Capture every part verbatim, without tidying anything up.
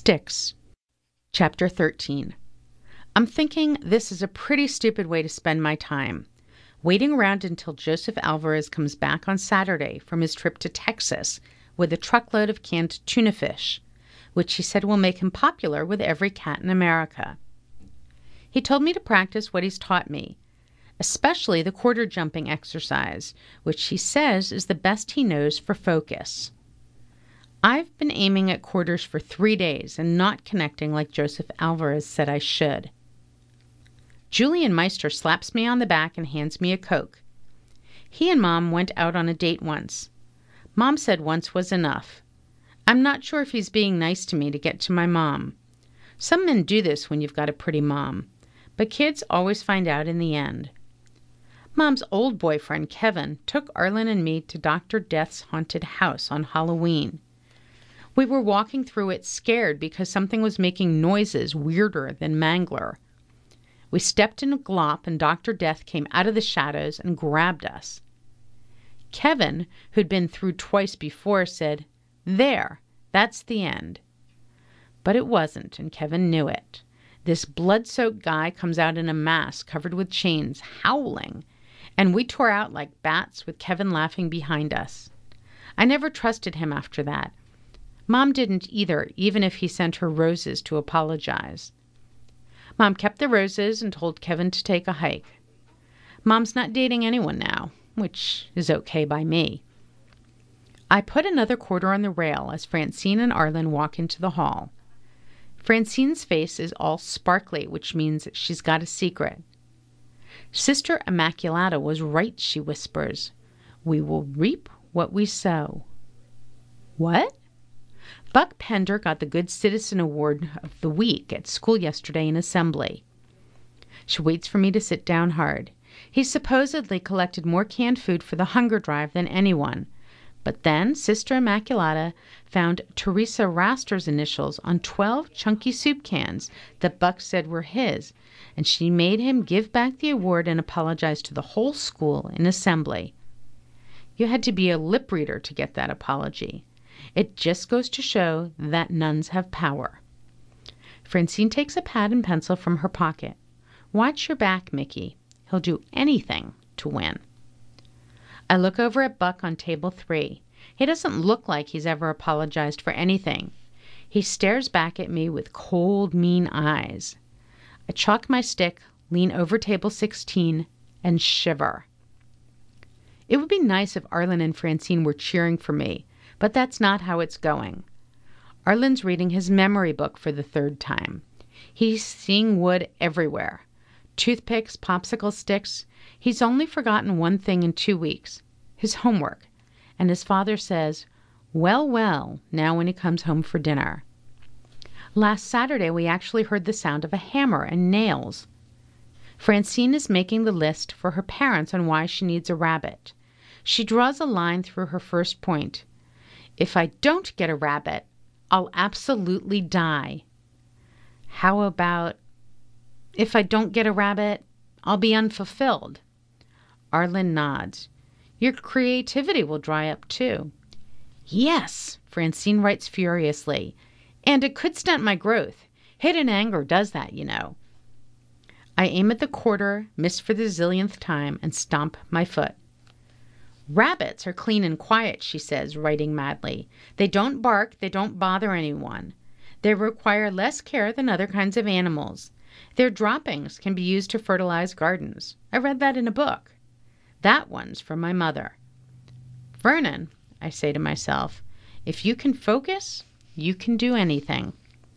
Sticks. Chapter thirteen. I'm thinking this is a pretty stupid way to spend my time. Waiting around until Joseph Alvarez comes back on Saturday from his trip to Texas with a truckload of canned tuna fish, which he said will make him popular with every cat in America. He told me to practice what he's taught me, especially the quarter jumping exercise, which he says is the best he knows for focus. I've been aiming at quarters for three days and not connecting like Joseph Alvarez said I should. Julian Meister slaps me on the back and hands me a Coke. He and Mom went out on a date once. Mom said once was enough. I'm not sure if he's being nice to me to get to my mom. Some men do this when you've got a pretty mom, but kids always find out in the end. Mom's old boyfriend, Kevin, took Arlen and me to Doctor Death's haunted house on Halloween. We were walking through it scared because something was making noises weirder than Mangler. We stepped in a glop and Doctor Death came out of the shadows and grabbed us. Kevin, who'd been through twice before, said, "There, that's the end." But it wasn't, and Kevin knew it. This blood-soaked guy comes out in a mask covered with chains, howling, and we tore out like bats with Kevin laughing behind us. I never trusted him after that. Mom didn't either, even if he sent her roses to apologize. Mom kept the roses and told Kevin to take a hike. Mom's not dating anyone now, which is okay by me. I put another quarter on the rail as Francine and Arlen walk into the hall. Francine's face is all sparkly, which means she's got a secret. Sister Immaculata was right, she whispers. We will reap what we sow. What? Buck Pender got the Good Citizen Award of the Week at school yesterday in assembly. She waits for me to sit down hard. He supposedly collected more canned food for the hunger drive than anyone. But then Sister Immaculata found Teresa Raster's initials on twelve chunky soup cans that Buck said were his, and she made him give back the award and apologize to the whole school in assembly. You had to be a lip reader to get that apology. It just goes to show that nuns have power. Francine takes a pad and pencil from her pocket. Watch your back, Mickey. He'll do anything to win. I look over at Buck on table three. He doesn't look like he's ever apologized for anything. He stares back at me with cold, mean eyes. I chalk my stick, lean over table sixteen, and shiver. It would be nice if Arlen and Francine were cheering for me, but that's not how it's going. Arlen's reading his memory book for the third time. He's seeing wood everywhere. Toothpicks, popsicle sticks. He's only forgotten one thing in two weeks, his homework. And his father says, well, well, now when he comes home for dinner. Last Saturday, we actually heard the sound of a hammer and nails. Francine is making the list for her parents on why she needs a rabbit. She draws a line through her first point. If I don't get a rabbit, I'll absolutely die. How about, if I don't get a rabbit, I'll be unfulfilled? Arlen nods. Your creativity will dry up too. Yes, Francine writes furiously. And it could stunt my growth. Hidden anger does that, you know. I aim at the quarter, miss for the zillionth time, and stomp my foot. Rabbits are clean and quiet, she says, writing madly. They don't bark, they don't bother anyone. They require less care than other kinds of animals. Their droppings can be used to fertilize gardens. I read that in a book. That one's from my mother. Vernon, I say to myself, if you can focus, you can do anything.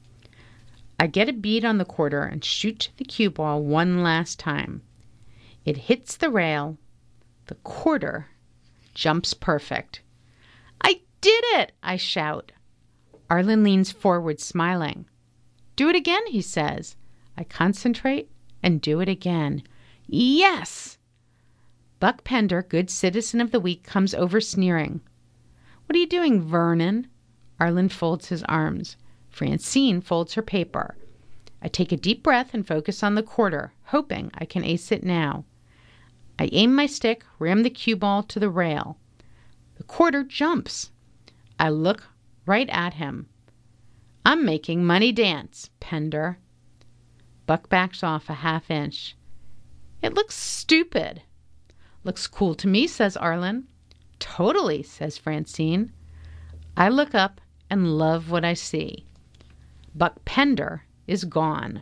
I get a bead on the quarter and shoot the cue ball one last time. It hits the rail. The quarter jumps perfect. I did it, I shout. Arlen leans forward, smiling. Do it again, he says. I concentrate and do it again. Yes! Buck Pender, Good Citizen of the Week, comes over sneering. What are you doing, Vernon? Arlen folds his arms. Francine folds her paper. I take a deep breath and focus on the quarter, hoping I can ace it now. I aim my stick, ram the cue ball to the rail. The quarter jumps. I look right at him. I'm making money dance, Pender. Buck backs off a half inch. It looks stupid. Looks cool to me, says Arlen. Totally, says Francine. I look up and love what I see. Buck Pender is gone.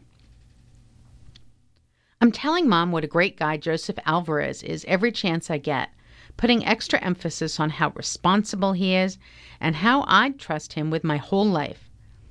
I'm telling Mom what a great guy Joseph Alvarez is every chance I get, putting extra emphasis on how responsible he is and how I'd trust him with my whole life.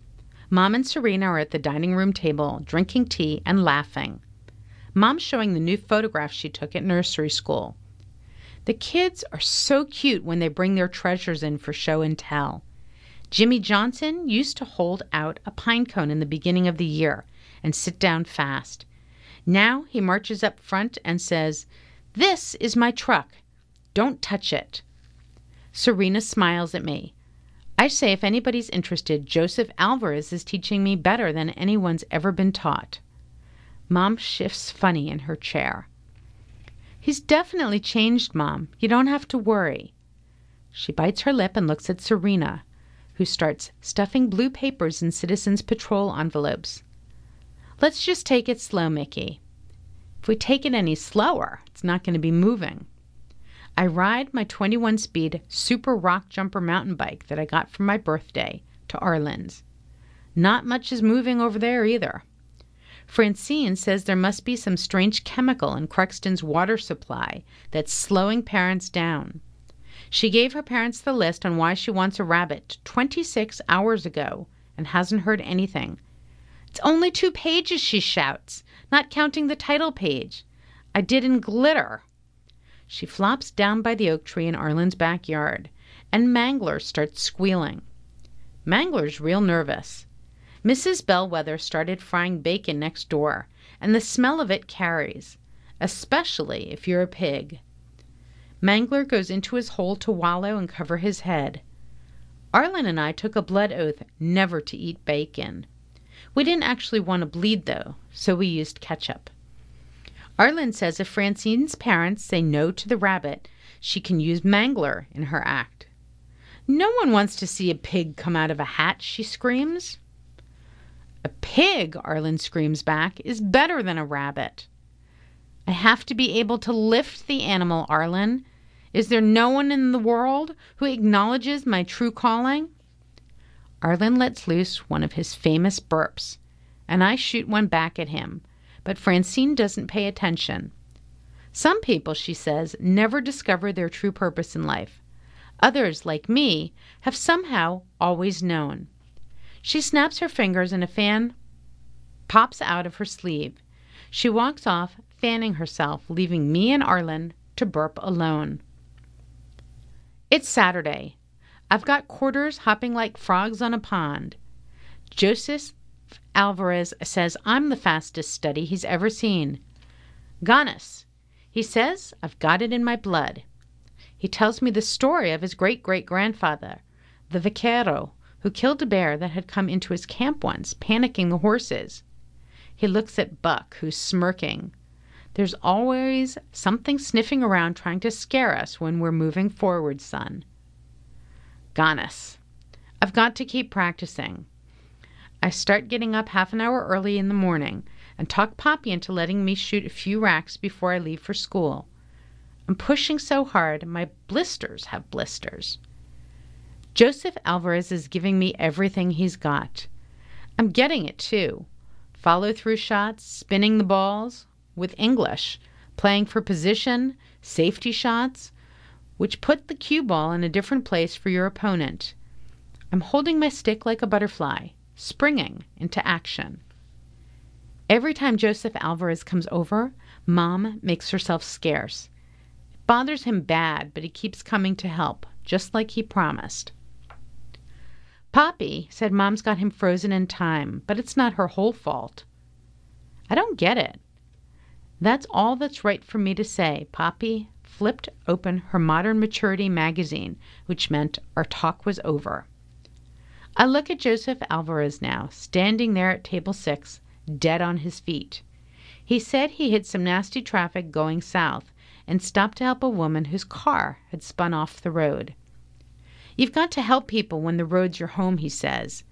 Mom and Serena are at the dining room table, drinking tea and laughing. Mom's showing the new photographs she took at nursery school. The kids are so cute when they bring their treasures in for show and tell. Jimmy Johnson used to hold out a pine cone in the beginning of the year and sit down fast. Now he marches up front and says, "This is my truck. Don't touch it." Serena smiles at me. I say if anybody's interested, Joseph Alvarez is teaching me better than anyone's ever been taught. Mom shifts funny in her chair. He's definitely changed, Mom. You don't have to worry. She bites her lip and looks at Serena, who starts stuffing blue papers in Citizens Patrol envelopes. Let's just take it slow, Mickey. If we take it any slower, it's not going to be moving. I ride my twenty-one speed Super Rock Jumper mountain bike that I got for my birthday to Arlen's. Not much is moving over there either. Francine says there must be some strange chemical in Cruxton's water supply that's slowing parents down. She gave her parents the list on why she wants a rabbit twenty-six hours ago and hasn't heard anything. It's only two pages, she shouts, not counting the title page. I did in glitter. She flops down by the oak tree in Arlen's backyard, and Mangler starts squealing. Mangler's real nervous. Missus Bellwether started frying bacon next door, and the smell of it carries, especially if you're a pig. Mangler goes into his hole to wallow and cover his head. Arlen and I took a blood oath never to eat bacon. We didn't actually want to bleed, though, so we used ketchup. Arlen says if Francine's parents say no to the rabbit, she can use Mangler in her act. No one wants to see a pig come out of a hat, she screams. A pig, Arlen screams back, is better than a rabbit. I have to be able to lift the animal, Arlen. Is there no one in the world who acknowledges my true calling? Arlen lets loose one of his famous burps, and I shoot one back at him, but Francine doesn't pay attention. Some people, she says, never discover their true purpose in life. Others, like me, have somehow always known. She snaps her fingers and a fan pops out of her sleeve. She walks off, fanning herself, leaving me and Arlen to burp alone. It's Saturday. I've got quarters hopping like frogs on a pond. Joseph Alvarez says I'm the fastest study he's ever seen. Ganas. He says I've got it in my blood. He tells me the story of his great-great-grandfather, the vaquero, who killed a bear that had come into his camp once, panicking the horses. He looks at Buck, who's smirking. There's always something sniffing around trying to scare us when we're moving forward, son. Ganas. I've got to keep practicing. I start getting up half an hour early in the morning and talk Poppy into letting me shoot a few racks before I leave for school. I'm pushing so hard, my blisters have blisters. Joseph Alvarez is giving me everything he's got. I'm getting it, too. Follow-through shots, spinning the balls, with English, playing for position, safety shots, which put the cue ball in a different place for your opponent. I'm holding my stick like a butterfly, springing into action. Every time Joseph Alvarez comes over, Mom makes herself scarce. It bothers him bad, but he keeps coming to help, just like he promised. Poppy said Mom's got him frozen in time, but it's not her whole fault. I don't get it. That's all that's right for me to say. Poppy flipped open her Modern Maturity magazine, which meant our talk was over. I look at Joseph Alvarez now, standing there at table six, dead on his feet. He said he hit some nasty traffic going south and stopped to help a woman whose car had spun off the road. You've got to help people when the road's your home, he says.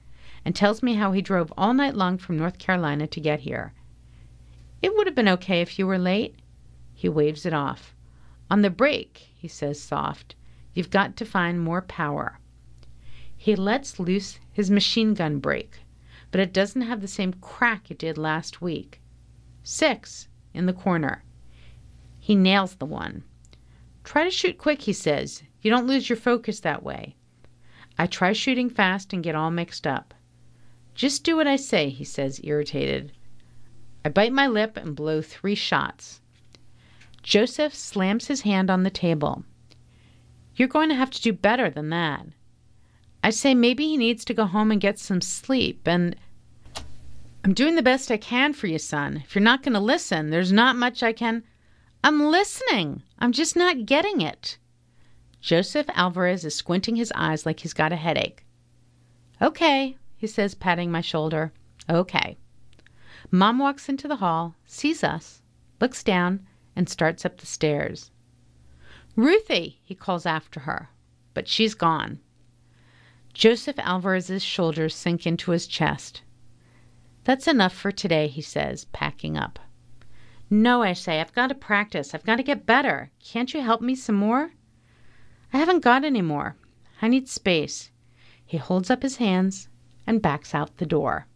and tells me how he drove all night long from North Carolina to get here. It would have been okay if you were late. He waves it off. On the brake, he says soft, you've got to find more power. He lets loose his machine gun brake, but it doesn't have the same crack it did last week. Six, in the corner. He nails the one. Try to shoot quick, he says. You don't lose your focus that way. I try shooting fast and get all mixed up. Just do what I say, he says, irritated. I bite my lip and blow three shots. Joseph slams his hand on the table. You're going to have to do better than that. I say maybe he needs to go home and get some sleep, and I'm doing the best I can for you, son. If you're not going to listen, there's not much I can... I'm listening. I'm just not getting it. Joseph Alvarez is squinting his eyes like he's got a headache. Okay, he says, patting my shoulder. Okay. Mom walks into the hall, sees us, looks down, and starts up the stairs. Ruthie, he calls after her, but she's gone. Joseph Alvarez's shoulders sink into his chest. That's enough for today, he says, packing up. No, I say, I've got to practice. I've got to get better. Can't you help me some more? I haven't got any more. I need space. He holds up his hands and backs out the door.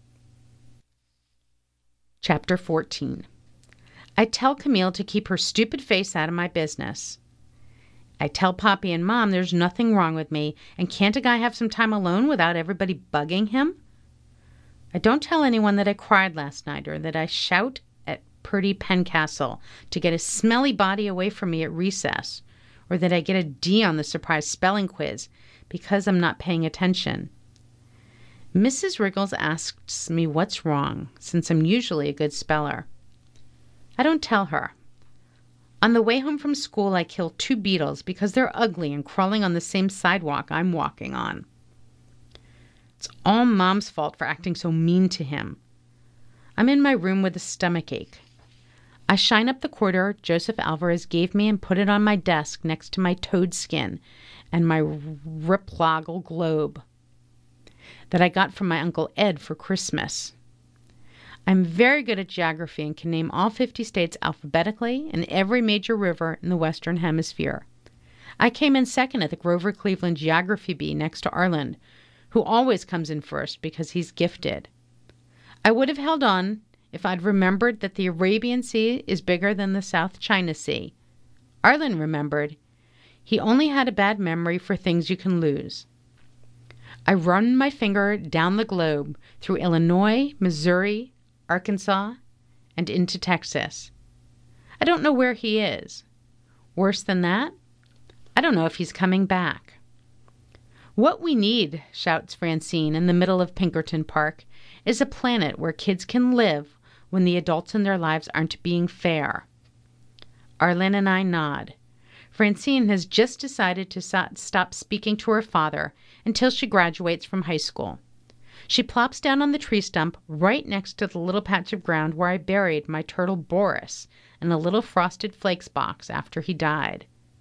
Chapter fourteen. I tell Camille to keep her stupid face out of my business. I tell Poppy and Mom there's nothing wrong with me, and can't a guy have some time alone without everybody bugging him? I don't tell anyone that I cried last night or that I shout at Purdy Pencastle to get his smelly body away from me at recess, or that I get a D on the surprise spelling quiz because I'm not paying attention. Missus Riggles asks me what's wrong, since I'm usually a good speller. I don't tell her. On the way home from school, I kill two beetles because they're ugly and crawling on the same sidewalk I'm walking on. It's all Mom's fault for acting so mean to him. I'm in my room with a stomach ache. I shine up the quarter Joseph Alvarez gave me and put it on my desk next to my toad skin and my Riploggle globe that I got from my Uncle Ed for Christmas. I'm very good at geography and can name all fifty states alphabetically and every major river in the Western Hemisphere. I came in second at the Grover Cleveland Geography Bee next to Arland, who always comes in first because he's gifted. I would have held on if I'd remembered that the Arabian Sea is bigger than the South China Sea. Arland remembered. He only had a bad memory for things you can lose. I run my finger down the globe through Illinois, Missouri, Arkansas, and into Texas. I don't know where he is. Worse than that, I don't know if he's coming back. What we need, shouts Francine in the middle of Pinkerton Park, is a planet where kids can live when the adults in their lives aren't being fair. Arlen and I nod. Francine has just decided to so- stop speaking to her father until she graduates from high school. She plops down on the tree stump right next to the little patch of ground where I buried my turtle Boris in a little Frosted Flakes box after he died.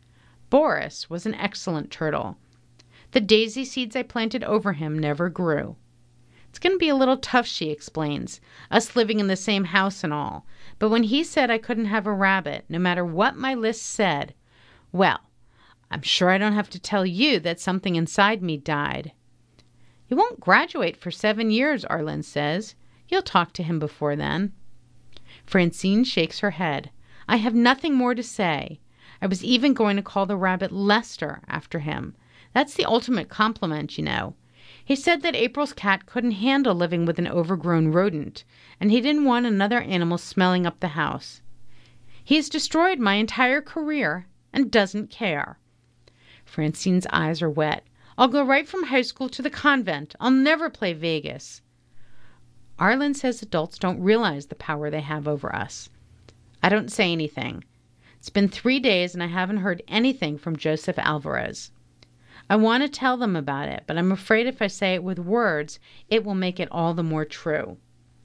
Boris was an excellent turtle. The daisy seeds I planted over him never grew. It's going to be a little tough, she explains, us living in the same house and all. But when he said I couldn't have a rabbit, no matter what my list said, well, I'm sure I don't have to tell you that something inside me died. You won't graduate for seven years, Arlen says. You'll talk to him before then. Francine shakes her head. I have nothing more to say. I was even going to call the rabbit Lester after him. That's the ultimate compliment, you know. He said that April's cat couldn't handle living with an overgrown rodent, and he didn't want another animal smelling up the house. He has destroyed my entire career and doesn't care. Francine's eyes are wet. I'll go right from high school to the convent. I'll never play Vegas. Arlen says adults don't realize the power they have over us. I don't say anything. It's been three days and I haven't heard anything from Joseph Alvarez. I want to tell them about it, but I'm afraid if I say it with words, it will make it all the more true.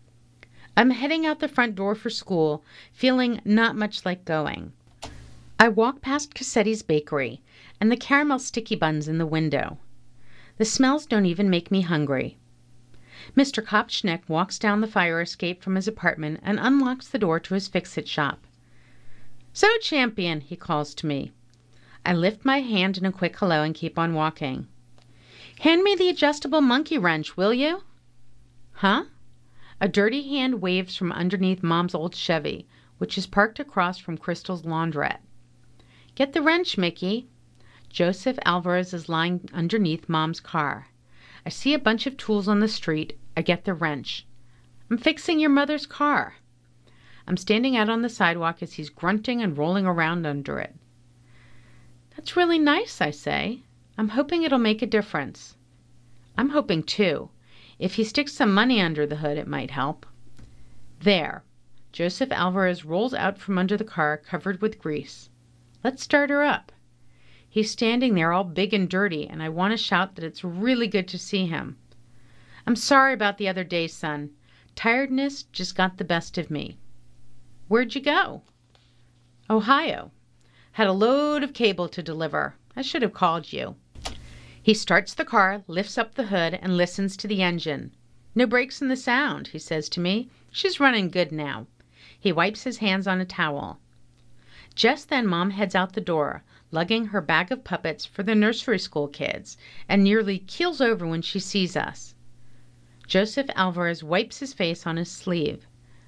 I'm heading out the front door for school, feeling not much like going. I walk past Cassetti's bakery and the caramel sticky buns in the window. The smells don't even make me hungry. Mister Kopchnik walks down the fire escape from his apartment and unlocks the door to his fix-it shop. "So, champion," he calls to me. I lift my hand in a quick hello and keep on walking. "Hand me the adjustable monkey wrench, will you?" "Huh?" A dirty hand waves from underneath Mom's old Chevy, which is parked across from Crystal's laundrette. "Get the wrench, Mickey." Joseph Alvarez is lying underneath Mom's car. I see a bunch of tools on the street. I get the wrench. "I'm fixing your mother's car." I'm standing out on the sidewalk as he's grunting and rolling around under it. "That's really nice," I say. "I'm hoping it'll make a difference." I'm hoping too. If he sticks some money under the hood, it might help. There. Joseph Alvarez rolls out from under the car, covered with grease. Let's start her up. He's standing there all big and dirty, and I want to shout that it's really good to see him. "I'm sorry about the other day, son. Tiredness just got the best of me." "Where'd you go?" "Ohio. Had a load of cable to deliver. I should have called you." He starts the car, lifts up the hood, and listens to the engine. "No breaks in the sound," he says to me. "She's running good now." He wipes his hands on a towel. Just then Mom heads out the door, lugging her bag of puppets for the nursery school kids, and nearly keels over when she sees us. Joseph Alvarez wipes his face on his sleeve.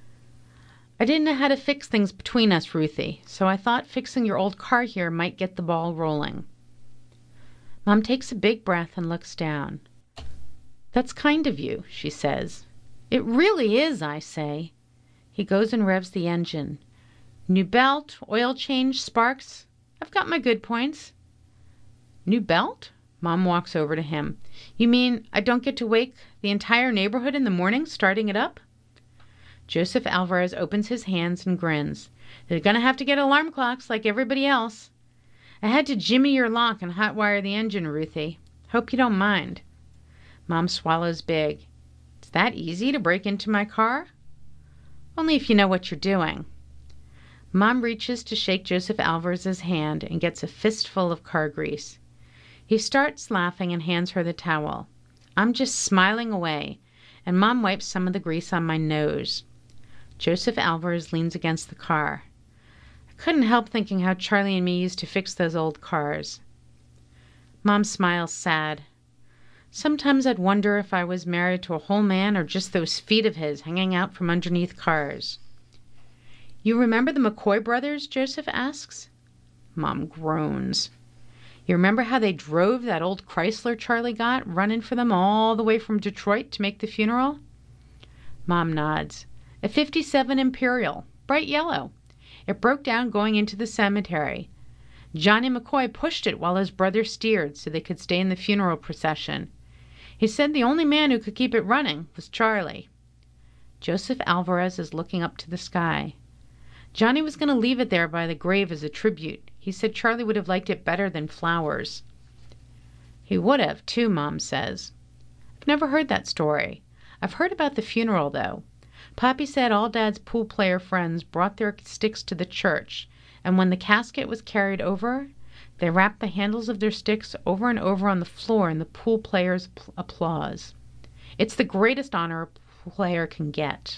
"I didn't know how to fix things between us, Ruthie, so I thought fixing your old car here might get the ball rolling." Mom takes a big breath and looks down. "That's kind of you," she says. "It really is," I say. He goes and revs the engine. "New belt, oil change, sparks. I've got my good points." "New belt?" Mom walks over to him. "You mean I don't get to wake the entire neighborhood in the morning starting it up?" Joseph Alvarez opens his hands and grins. "They're going to have to get alarm clocks like everybody else. I had to jimmy your lock and hotwire the engine, Ruthie. Hope you don't mind." Mom swallows big. "It's that easy to break into my car?" "Only if you know what you're doing." Mom reaches to shake Joseph Alvarez's hand and gets a fistful of car grease. He starts laughing and hands her the towel. I'm just smiling away, and Mom wipes some of the grease on my nose. Joseph Alvarez leans against the car. I couldn't help thinking how Charlie and me used to fix those old cars. Mom smiles sad. Sometimes I'd wonder if I was married to a whole man or just those feet of his hanging out from underneath cars. "You remember the McCoy brothers?" Joseph asks. Mom groans. "You remember how they drove that old Chrysler Charlie got, running for them all the way from Detroit to make the funeral?" Mom nods. "A fifty-seven Imperial, bright yellow. It broke down going into the cemetery. Johnny McCoy pushed it while his brother steered so they could stay in the funeral procession. He said the only man who could keep it running was Charlie." Joseph Alvarez is looking up to the sky. "Johnny was going to leave it there by the grave as a tribute. He said Charlie would have liked it better than flowers." "He would have, too," Mom says. "I've never heard that story. I've heard about the funeral, though. Poppy said all Dad's pool player friends brought their sticks to the church, and when the casket was carried over, they wrapped the handles of their sticks over and over on the floor in the pool players' applause. It's the greatest honor a player can get."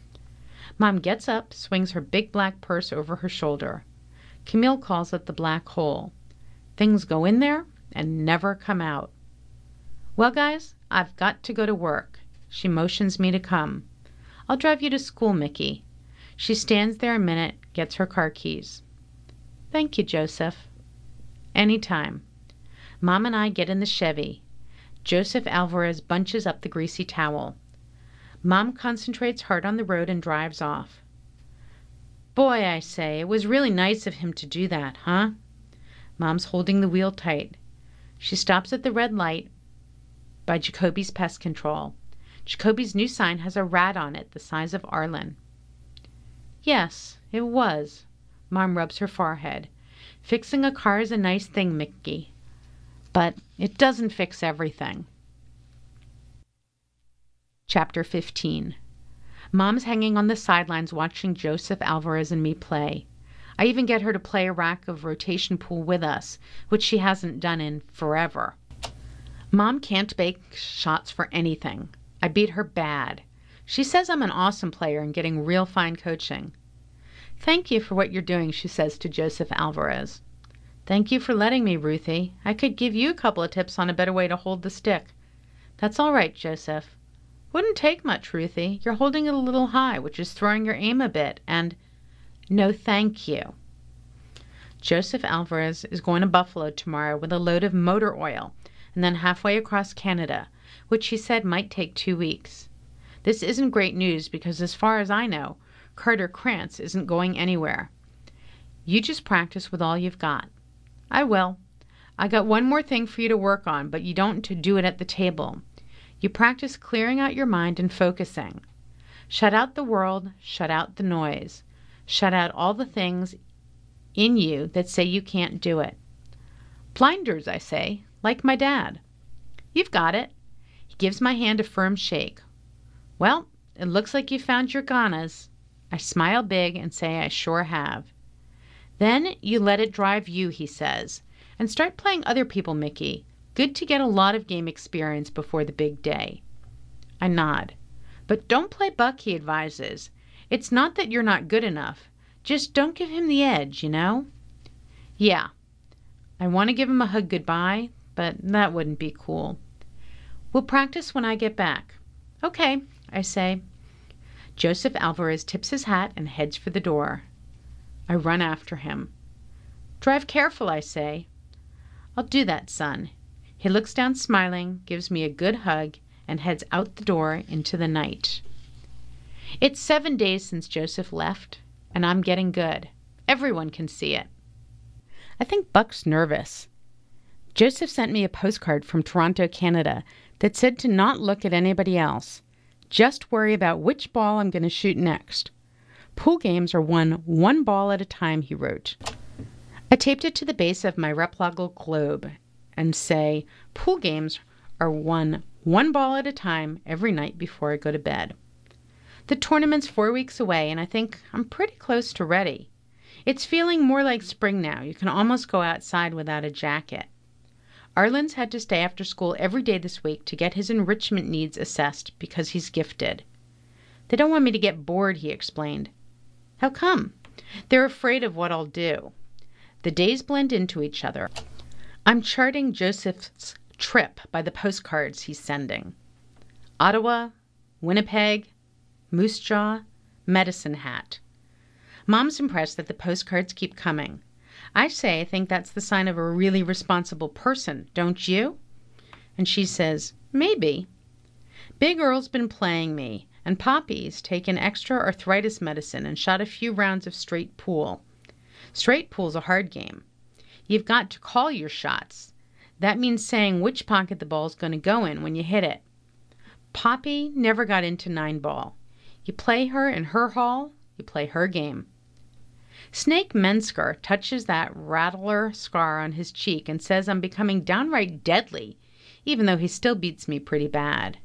Mom gets up, swings her big black purse over her shoulder. Camille calls it the black hole. Things go in there and never come out. "Well, guys, I've got to go to work." She motions me to come. "I'll drive you to school, Mickey." She stands there a minute, gets her car keys. "Thank you, Joseph." "Any time." Mom and I get in the Chevy. Joseph Alvarez bunches up the greasy towel. Mom concentrates hard on the road and drives off. "Boy," I say, "it was really nice of him to do that, huh?" Mom's holding the wheel tight. She stops at the red light by Jacoby's Pest Control. Jacoby's new sign has a rat on it the size of Arlen. "Yes, it was." Mom rubs her forehead. "Fixing a car is a nice thing, Mickey, but it doesn't fix everything." Chapter fifteen. Mom's hanging on the sidelines watching Joseph Alvarez and me play. I even get her to play a rack of rotation pool with us, which she hasn't done in forever. Mom can't bake shots for anything. I beat her bad. She says I'm an awesome player and getting real fine coaching. Thank you for what you're doing, she says to Joseph Alvarez. Thank you for letting me, Ruthie. I could give you a couple of tips on a better way to hold the stick. That's all right, Joseph. Wouldn't take much, Ruthie. You're holding it a little high, which is throwing your aim a bit, and no thank you. Joseph Alvarez is going to Buffalo tomorrow with a load of motor oil and then halfway across Canada, which he said might take two weeks. This isn't great news because, as far as I know, Carter Krantz isn't going anywhere. You just practice with all you've got. I will. I got one more thing for you to work on, but you don't to do it at the table. You practice clearing out your mind and focusing. Shut out the world, shut out the noise. Shut out all the things in you that say you can't do it. Blinders, I say, like my dad. You've got it. He gives my hand a firm shake. Well, it looks like you found your ganas. I smile big and say I sure have. Then you let it drive you, he says, and start playing other people, Mickey. Good to get a lot of game experience before the big day. I nod. But don't play Buck, he advises. It's not that you're not good enough. Just don't give him the edge, you know? Yeah. I want to give him a hug goodbye, but that wouldn't be cool. We'll practice when I get back. Okay, I say. Joseph Alvarez tips his hat and heads for the door. I run after him. Drive careful, I say. I'll do that, son. He looks down smiling, gives me a good hug, and heads out the door into the night. It's seven days since Joseph left, and I'm getting good. Everyone can see it. I think Buck's nervous. Joseph sent me a postcard from Toronto, Canada, that said to not look at anybody else. Just worry about which ball I'm going to shoot next. Pool games are won one ball at a time, he wrote. I taped it to the base of my Replogle globe and say, pool games are won one ball at a time every night before I go to bed. The tournament's four weeks away, and I think I'm pretty close to ready. It's feeling more like spring now. You can almost go outside without a jacket. Arlen's had to stay after school every day this week to get his enrichment needs assessed because he's gifted. They don't want me to get bored, he explained. How come? They're afraid of what I'll do. The days blend into each other. I'm charting Joseph's trip by the postcards he's sending. Ottawa, Winnipeg, Moose Jaw, Medicine Hat. Mom's impressed that the postcards keep coming. I say I think that's the sign of a really responsible person, don't you? And she says, maybe. Big Earl's been playing me, and Poppy's taken extra arthritis medicine and shot a few rounds of straight pool. Straight pool's a hard game. You've got to call your shots. That means saying which pocket the ball's going to go in when you hit it. Poppy never got into nine ball. You play her in her hall, you play her game. Snake Mensker touches that rattler scar on his cheek and says I'm becoming downright deadly, even though he still beats me pretty bad.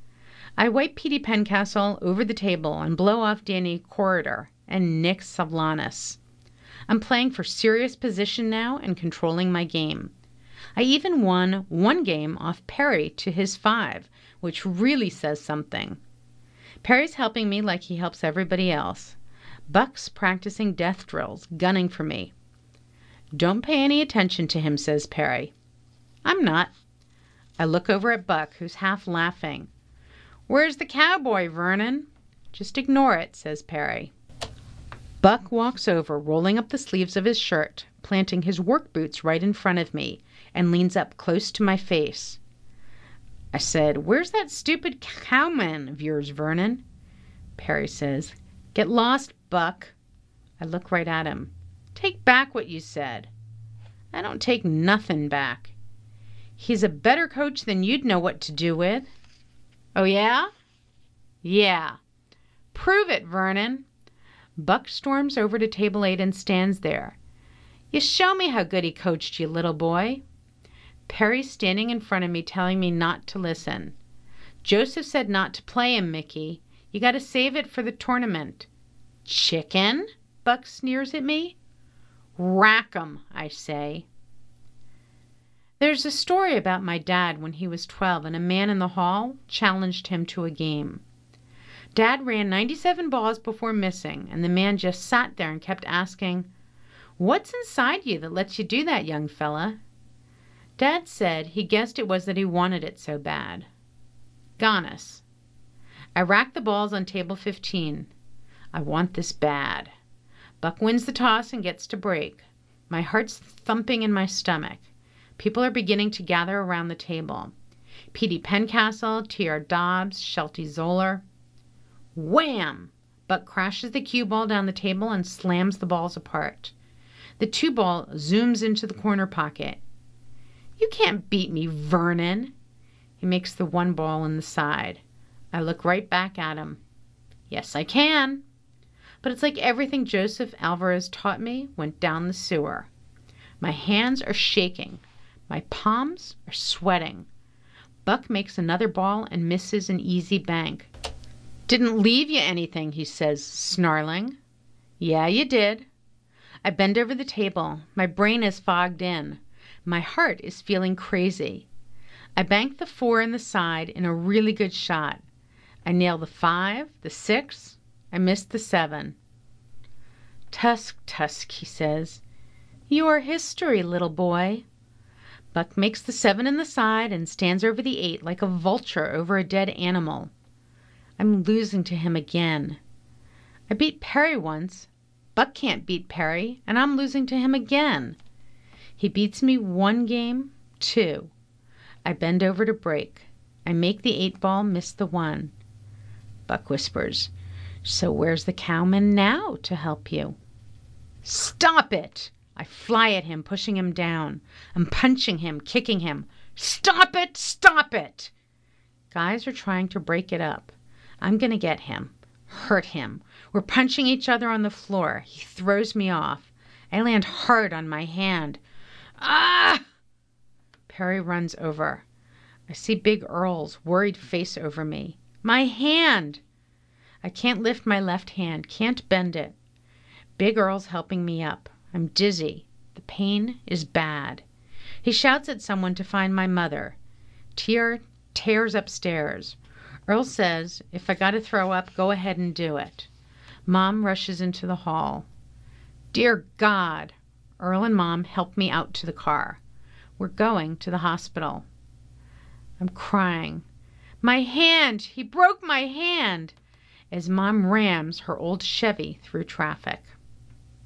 I wipe Petey Pencastle over the table and blow off Danny Corridor and Nick Savlanis. I'm playing for serious position now and controlling my game. I even won one game off Perry to his five, which really says something. Perry's helping me like he helps everybody else. Buck's practicing death drills, gunning for me. Don't pay any attention to him, says Perry. I'm not. I look over at Buck, who's half laughing. Where's the cowboy, Vernon? Just ignore it, says Perry. Buck walks over, rolling up the sleeves of his shirt, planting his work boots right in front of me, and leans up close to my face. I said, where's that stupid cowman of yours, Vernon? Perry says, get lost, Buck. I look right at him. Take back what you said. I don't take nothing back. He's a better coach than you'd know what to do with. Oh, yeah? Yeah. Prove it, Vernon. Buck storms over to table eight and stands there. You show me how good he coached you, little boy. Perry's standing in front of me telling me not to listen. Joseph said not to play him, Mickey. You got to save it for the tournament. Chicken? Buck sneers at me. Rack 'em, I say. There's a story about my dad when he was twelve and a man in the hall challenged him to a game. Dad ran ninety-seven balls before missing, and the man just sat there and kept asking, "What's inside you that lets you do that, young fella?" Dad said he guessed it was that he wanted it so bad. Ganas. I rack the balls on table fifteen. I want this bad. Buck wins the toss and gets to break. My heart's thumping in my stomach. People are beginning to gather around the table. Petey Pencastle, T R Dobbs, Shelty Zoller. Wham! Buck crashes the cue ball down the table and slams the balls apart. The two ball zooms into the corner pocket. "You can't beat me, Vernon." He makes the one ball in the side. I look right back at him. "Yes, I can." But it's like everything Joseph Alvarez taught me went down the sewer. My hands are shaking. My palms are sweating. Buck makes another ball and misses an easy bank. "Didn't leave you anything," he says, snarling. "Yeah, you did." I bend over the table. My brain is fogged in. My heart is feeling crazy. I bank the four in the side in a really good shot. I nail the five, the six. I miss the seven. "Tusk, Tusk," he says. "You are history, little boy." Buck makes the seven in the side and stands over the eight like a vulture over a dead animal. I'm losing to him again. I beat Perry once. Buck can't beat Perry, and I'm losing to him again. He beats me one game, two. I bend over to break. I make the eight ball, miss the one. Buck whispers, "So where's the cowman now to help you?" "Stop it!" I fly at him, pushing him down. I'm punching him, kicking him. "Stop it! Stop it!" Guys are trying to break it up. I'm going to get him. Hurt him. We're punching each other on the floor. He throws me off. I land hard on my hand. "Ah!" Perry runs over. I see Big Earl's worried face over me. My hand! I can't lift my left hand, can't bend it. Big Earl's helping me up. I'm dizzy. The pain is bad. He shouts at someone to find my mother. Tear tears upstairs. Earl says, if I gotta throw up, go ahead and do it. Mom rushes into the hall. Dear God! Earl and Mom help me out to the car. We're going to the hospital. I'm crying. My hand! He broke my hand! As Mom rams her old Chevy through traffic.